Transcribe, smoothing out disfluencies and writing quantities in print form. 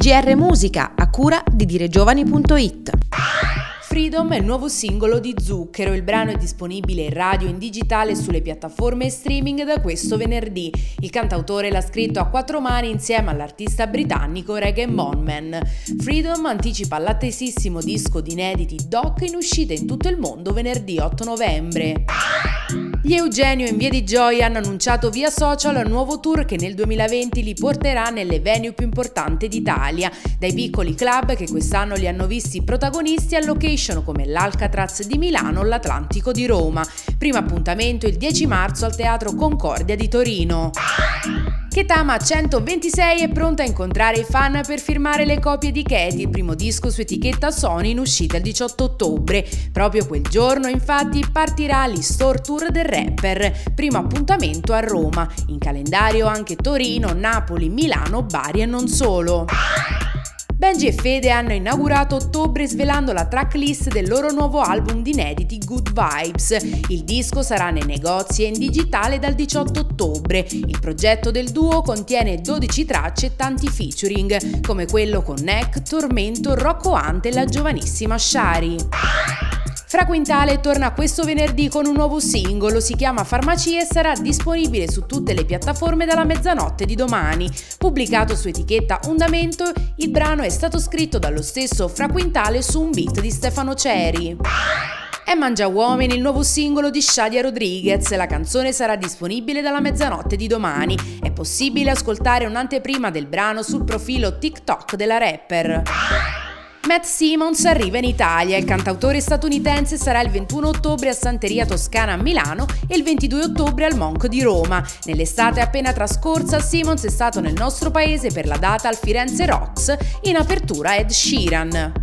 GR Musica, a cura di diregiovani.it. Freedom è il nuovo singolo di Zucchero, il brano è disponibile in radio e in digitale sulle piattaforme streaming da questo venerdì. Il cantautore l'ha scritto a quattro mani insieme all'artista britannico Reggae Monman. Freedom anticipa l'attesissimo disco di inediti Doc in uscita in tutto il mondo venerdì 8 novembre. Gli Eugenio in Via di Gioia hanno annunciato via social un nuovo tour che nel 2020 li porterà nelle venue più importanti d'Italia, dai piccoli club che quest'anno li hanno visti protagonisti a location come l'Alcatraz di Milano o l'Atlantico di Roma. Primo appuntamento il 10 marzo al Teatro Concordia di Torino. Ketama 126 è pronta a incontrare i fan per firmare le copie di Katy, il primo disco su etichetta Sony in uscita il 18 ottobre. Proprio quel giorno, infatti, partirà l'E-Store Tour del rapper, primo appuntamento a Roma. In calendario anche Torino, Napoli, Milano, Bari e non solo. Benji e Fede hanno inaugurato ottobre svelando la tracklist del loro nuovo album di inediti Good Vibes. Il disco sarà nei negozi e in digitale dal 18 ottobre. Il progetto del duo contiene 12 tracce e tanti featuring, come quello con Neck, Tormento, Rocco Hunt e la giovanissima Shari. Fra Quintale torna questo venerdì con un nuovo singolo, si chiama Farmacia e sarà disponibile su tutte le piattaforme dalla mezzanotte di domani. Pubblicato su etichetta Ondamento, il brano è stato scritto dallo stesso Fra Quintale su un beat di Stefano Ceri. È Mangiauomini, il nuovo singolo di Shadia Rodriguez. La canzone sarà disponibile dalla mezzanotte di domani. È possibile ascoltare un'anteprima del brano sul profilo TikTok della rapper. Matt Simmons arriva in Italia. Il cantautore statunitense sarà il 21 ottobre a Santeria Toscana a Milano e il 22 ottobre al Monk di Roma. Nell'estate appena trascorsa Simmons è stato nel nostro paese per la data al Firenze Rocks in apertura Ed Sheeran.